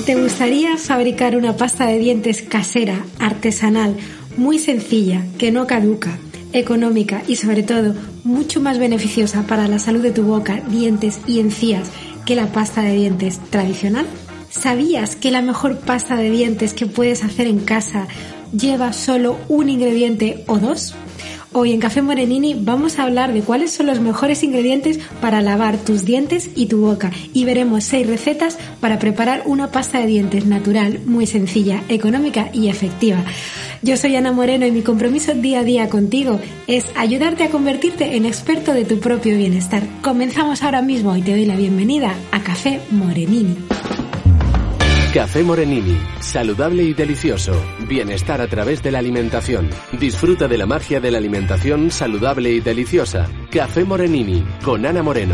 ¿Te gustaría fabricar una pasta de dientes casera, artesanal, muy sencilla, que no caduca, económica y sobre todo mucho más beneficiosa para la salud de tu boca, dientes y encías que la pasta de dientes tradicional? ¿Sabías que la mejor pasta de dientes que puedes hacer en casa lleva solo un ingrediente o dos? Hoy en Café Morenini vamos a hablar de cuáles son los mejores ingredientes para lavar tus dientes y tu boca y veremos 6 recetas para preparar una pasta de dientes natural, muy sencilla, económica y efectiva. Yo soy Ana Moreno y mi compromiso día a día contigo es ayudarte a convertirte en experto de tu propio bienestar. Comenzamos ahora mismo y te doy la bienvenida a Café Morenini. Café Morenini, saludable y delicioso. Bienestar a través de la alimentación. Disfruta de la magia de la alimentación saludable y deliciosa. Café Morenini, con Ana Moreno.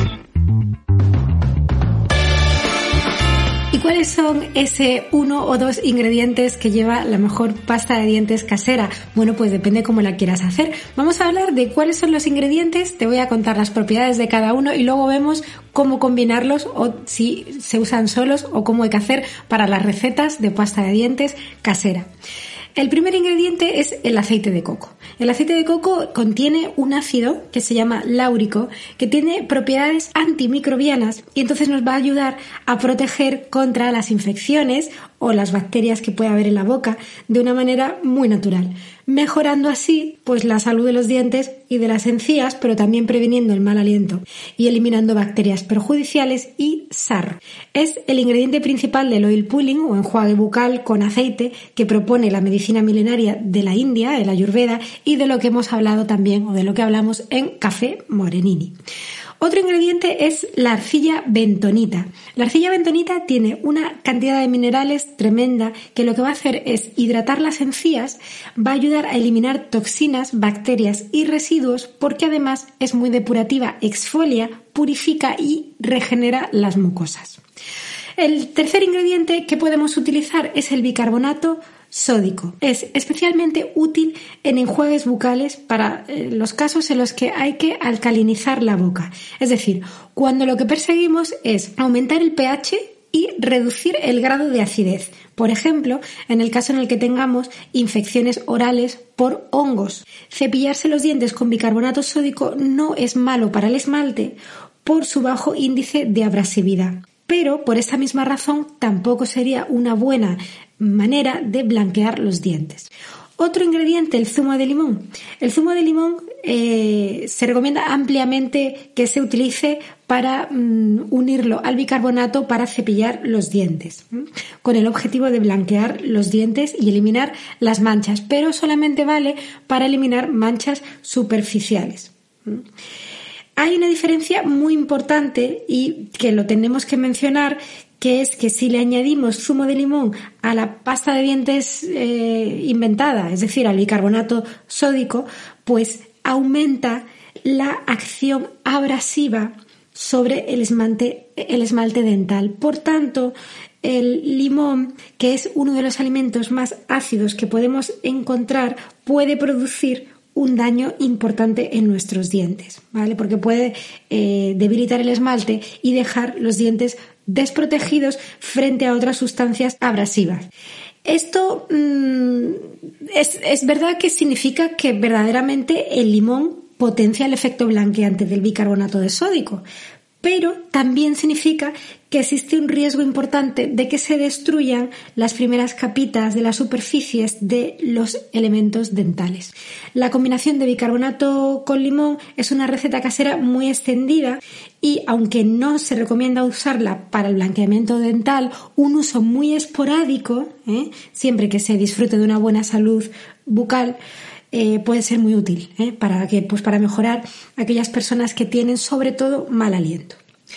¿Y cuáles son ese 1 o 2 ingredientes que lleva la mejor pasta de dientes casera? Bueno, pues depende cómo la quieras hacer. Vamos a hablar de cuáles son los ingredientes, te voy a contar las propiedades de cada uno y luego vemos cómo combinarlos o si se usan solos o cómo hay que hacer para las recetas de pasta de dientes casera. El primer ingrediente es el aceite de coco. El aceite de coco contiene un ácido que se llama láurico, que tiene propiedades antimicrobianas y entonces nos va a ayudar a proteger contra las infecciones o las bacterias que puede haber en la boca de una manera muy natural, mejorando así pues la salud de los dientes y de las encías, pero también previniendo el mal aliento y eliminando bacterias perjudiciales y sarro. Es el ingrediente principal del oil pulling o enjuague bucal con aceite que propone la medicina milenaria de la India, el Ayurveda, y de lo que hemos hablado también o de lo que hablamos en Café Morenini. Otro ingrediente es la arcilla bentonita. La arcilla bentonita tiene una cantidad de minerales tremenda que lo que va a hacer es hidratar las encías, va a ayudar a eliminar toxinas, bacterias y residuos porque además es muy depurativa, exfolia, purifica y regenera las mucosas. El tercer ingrediente que podemos utilizar es el bicarbonato sódico. Es especialmente útil en enjuagues bucales para los casos en los que hay que alcalinizar la boca. Es decir, cuando lo que perseguimos es aumentar el pH y reducir el grado de acidez. Por ejemplo, en el caso en el que tengamos infecciones orales por hongos. Cepillarse los dientes con bicarbonato sódico no es malo para el esmalte por su bajo índice de abrasividad. Pero por esta misma razón tampoco sería una buena manera de blanquear los dientes. Otro ingrediente, el zumo de limón. El zumo de limón se recomienda ampliamente que se utilice para unirlo al bicarbonato para cepillar los dientes, con el objetivo de blanquear los dientes y eliminar las manchas, pero solamente vale para eliminar manchas superficiales. Hay una diferencia muy importante y que lo tenemos que mencionar, que es que si le añadimos zumo de limón a la pasta de dientes inventada, es decir, al bicarbonato sódico, pues aumenta la acción abrasiva sobre el esmalte dental. Por tanto, el limón, que es uno de los alimentos más ácidos que podemos encontrar, puede producir un daño importante en nuestros dientes, ¿vale? Porque puede debilitar el esmalte y dejar los dientes desprotegidos frente a otras sustancias abrasivas. Esto es verdad que significa que verdaderamente el limón potencia el efecto blanqueante del bicarbonato de sódico, pero también significa que existe un riesgo importante de que se destruyan las primeras capitas de las superficies de los elementos dentales. La combinación de bicarbonato con limón es una receta casera muy extendida y, aunque no se recomienda usarla para el blanqueamiento dental, un uso muy esporádico, siempre que se disfrute de una buena salud bucal, puede ser muy útil para mejorar aquellas personas que tienen sobre todo mal aliento.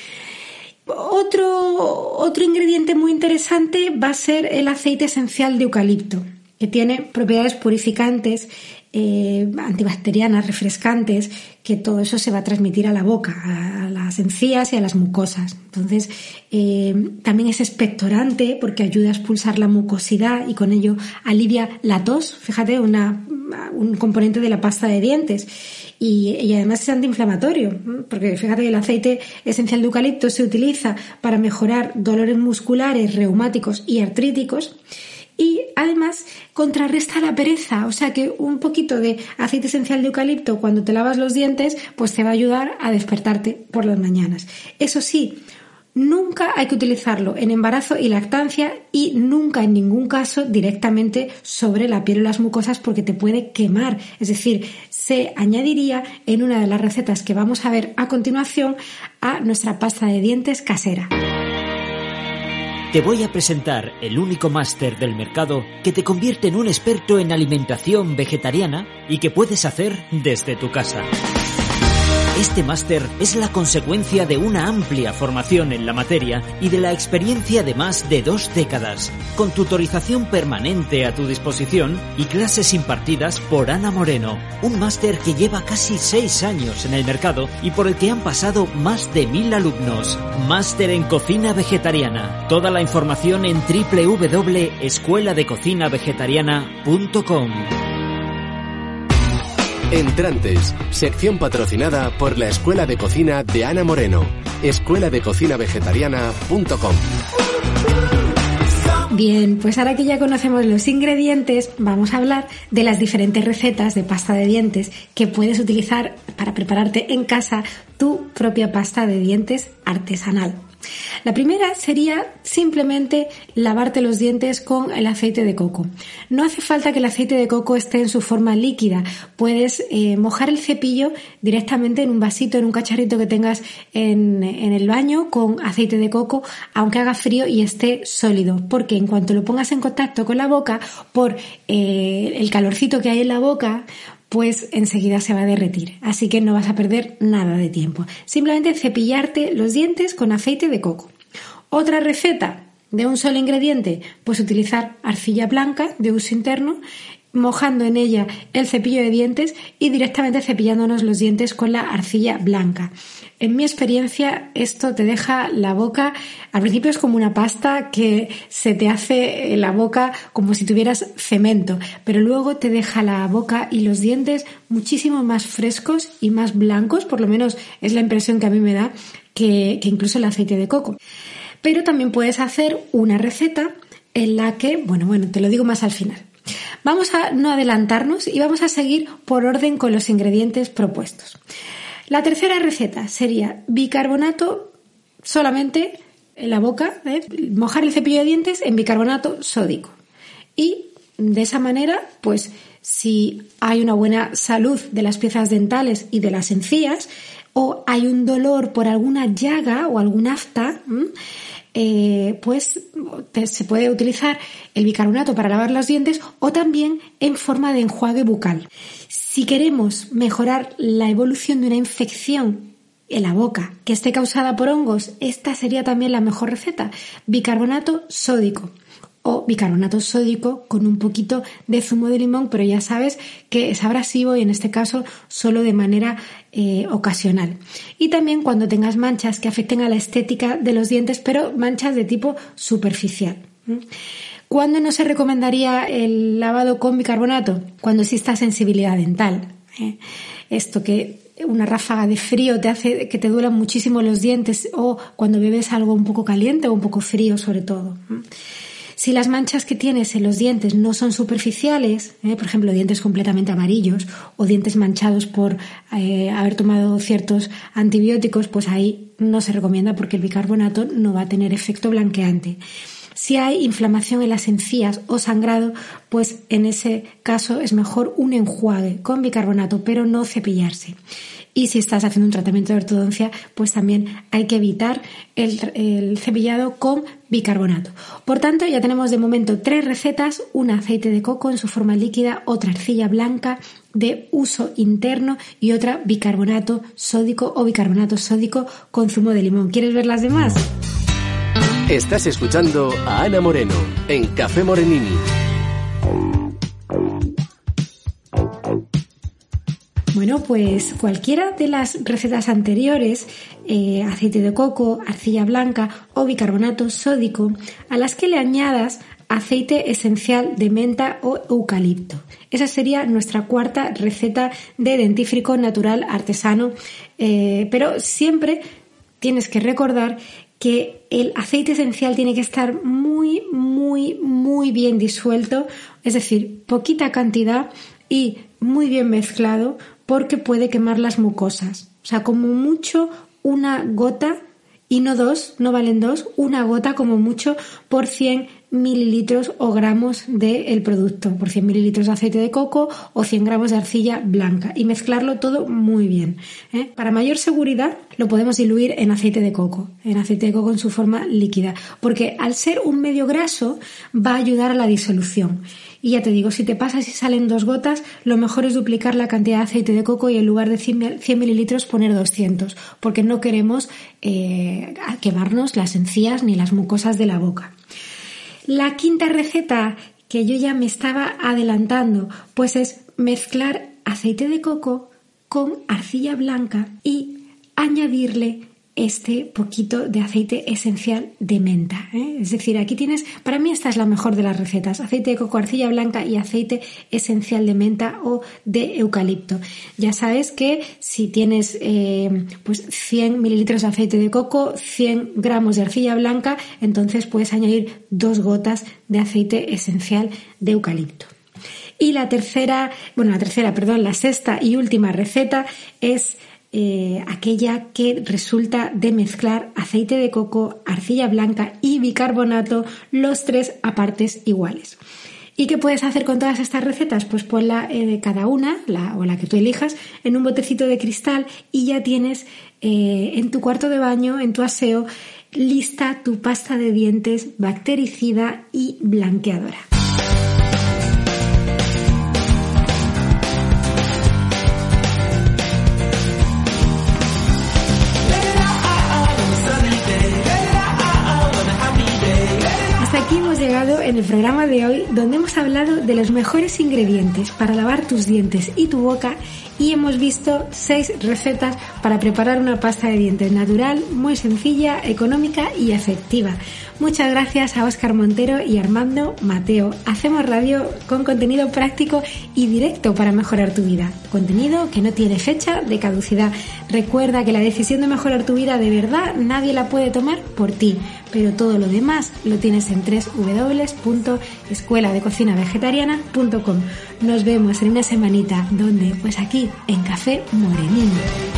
Otro ingrediente muy interesante va a ser el aceite esencial de eucalipto, que tiene propiedades purificantes antibacterianas, refrescantes, que todo eso se va a transmitir a la boca, a las encías y a las mucosas. Entonces, también es expectorante porque ayuda a expulsar la mucosidad y con ello alivia la tos. Fíjate, un componente de la pasta de dientes. Y además es antiinflamatorio, porque fíjate que el aceite esencial de eucalipto se utiliza para mejorar dolores musculares, reumáticos y artríticos. Y además contrarresta la pereza, o sea que un poquito de aceite esencial de eucalipto cuando te lavas los dientes pues te va a ayudar a despertarte por las mañanas. Eso sí, nunca hay que utilizarlo en embarazo y lactancia y nunca en ningún caso directamente sobre la piel o las mucosas porque te puede quemar. Es decir, se añadiría en una de las recetas que vamos a ver a continuación a nuestra pasta de dientes casera. Te voy a presentar el único máster del mercado que te convierte en un experto en alimentación vegetariana y que puedes hacer desde tu casa. Este máster es la consecuencia de una amplia formación en la materia y de la experiencia de más de 2 décadas, con tutorización permanente a tu disposición y clases impartidas por Ana Moreno, un máster que lleva casi 6 años en el mercado y por el que han pasado más de 1000 alumnos. Máster en Cocina Vegetariana. Toda la información en www.escueladeCocinaVegetariana.com. Entrantes, sección patrocinada por la Escuela de Cocina de Ana Moreno, escueladeCocinaVegetariana.com. Bien, pues ahora que ya conocemos los ingredientes, vamos a hablar de las diferentes recetas de pasta de dientes que puedes utilizar para prepararte en casa tu propia pasta de dientes artesanal. La primera sería simplemente lavarte los dientes con el aceite de coco. No hace falta que el aceite de coco esté en su forma líquida. Puedes mojar el cepillo directamente en un vasito, en un cacharrito que tengas en el baño con aceite de coco, aunque haga frío y esté sólido, porque en cuanto lo pongas en contacto con la boca, por el calorcito que hay en la boca, pues enseguida se va a derretir, así que no vas a perder nada de tiempo. Simplemente cepillarte los dientes con aceite de coco. Otra receta de un solo ingrediente, pues utilizar arcilla blanca de uso interno, mojando en ella el cepillo de dientes y directamente cepillándonos los dientes con la arcilla blanca. En mi experiencia, esto te deja la boca, al principio es como una pasta que se te hace en la boca como si tuvieras cemento, pero luego te deja la boca y los dientes muchísimo más frescos y más blancos, por lo menos es la impresión que a mí me da, que incluso el aceite de coco. Pero también puedes hacer una receta en la que, bueno, te lo digo más al final. Vamos a no adelantarnos y vamos a seguir por orden con los ingredientes propuestos. La tercera receta sería bicarbonato solamente en la boca, mojar el cepillo de dientes en bicarbonato sódico. Y de esa manera, pues si hay una buena salud de las piezas dentales y de las encías, o hay un dolor por alguna llaga o algún afta, pues se puede utilizar el bicarbonato para lavar los dientes o también en forma de enjuague bucal. Si queremos mejorar la evolución de una infección en la boca que esté causada por hongos, esta sería también la mejor receta, bicarbonato sódico o bicarbonato sódico con un poquito de zumo de limón, pero ya sabes que es abrasivo y en este caso solo de manera ocasional. Y también cuando tengas manchas que afecten a la estética de los dientes, pero manchas de tipo superficial. ¿Cuándo no se recomendaría el lavado con bicarbonato? Cuando exista sensibilidad dental. Esto que una ráfaga de frío te hace que te duelan muchísimo los dientes o cuando bebes algo un poco caliente o un poco frío sobre todo. Si las manchas que tienes en los dientes no son superficiales, por ejemplo, dientes completamente amarillos o dientes manchados por haber tomado ciertos antibióticos, pues ahí no se recomienda porque el bicarbonato no va a tener efecto blanqueante. Si hay inflamación en las encías o sangrado, pues en ese caso es mejor un enjuague con bicarbonato, pero no cepillarse. Y si estás haciendo un tratamiento de ortodoncia, pues también hay que evitar el cepillado con bicarbonato. Por tanto, ya tenemos de momento 3 recetas, una aceite de coco en su forma líquida, otra arcilla blanca de uso interno y otra bicarbonato sódico o bicarbonato sódico con zumo de limón. ¿Quieres ver las demás? Estás escuchando a Ana Moreno en Café Morenini. Bueno, pues cualquiera de las recetas anteriores, aceite de coco, arcilla blanca o bicarbonato sódico, a las que le añadas aceite esencial de menta o eucalipto. Esa sería nuestra cuarta receta de dentífrico natural artesano, pero siempre tienes que recordar que el aceite esencial tiene que estar muy, muy, muy bien disuelto, es decir, poquita cantidad y muy bien mezclado, porque puede quemar las mucosas. O sea, como mucho una gota, y no dos, no valen dos, una gota como mucho por 100 mililitros o gramos del producto, por 100 mililitros de aceite de coco o 100 gramos de arcilla blanca, y mezclarlo todo muy bien. Para mayor seguridad lo podemos diluir en aceite de coco en su forma líquida, porque al ser un medio graso va a ayudar a la disolución. Y ya te digo, si te pasas y salen 2 gotas, lo mejor es duplicar la cantidad de aceite de coco y en lugar de 100 mililitros poner 200, porque no queremos quemarnos las encías ni las mucosas de la boca. La quinta receta, que yo ya me estaba adelantando, pues es mezclar aceite de coco con arcilla blanca y añadirle este poquito de aceite esencial de menta, Es decir, aquí tienes, para mí esta es la mejor de las recetas: aceite de coco, arcilla blanca y aceite esencial de menta o de eucalipto. Ya sabes que si tienes pues 100 mililitros de aceite de coco, 100 gramos de arcilla blanca, entonces puedes añadir 2 gotas de aceite esencial de eucalipto. Y la sexta y última receta es aquella que resulta de mezclar aceite de coco, arcilla blanca y bicarbonato, los 3 a partes iguales. ¿Y qué puedes hacer con todas estas recetas? Pues ponla cada una, la que tú elijas, en un botecito de cristal, y ya tienes en tu cuarto de baño, en tu aseo, lista tu pasta de dientes bactericida y blanqueadora. Aquí hemos llegado en el programa de hoy, donde hemos hablado de los mejores ingredientes para lavar tus dientes y tu boca, y hemos visto 6 recetas para preparar una pasta de dientes natural, muy sencilla, económica y efectiva. Muchas gracias a Óscar Montero y Armando Mateo. Hacemos radio con contenido práctico y directo para mejorar tu vida. Contenido que no tiene fecha de caducidad. Recuerda que la decisión de mejorar tu vida de verdad nadie la puede tomar por ti, pero todo lo demás lo tienes en www.escueladecocinavegetariana.com. Nos vemos en una semanita, donde, pues aquí, en Café Morenini.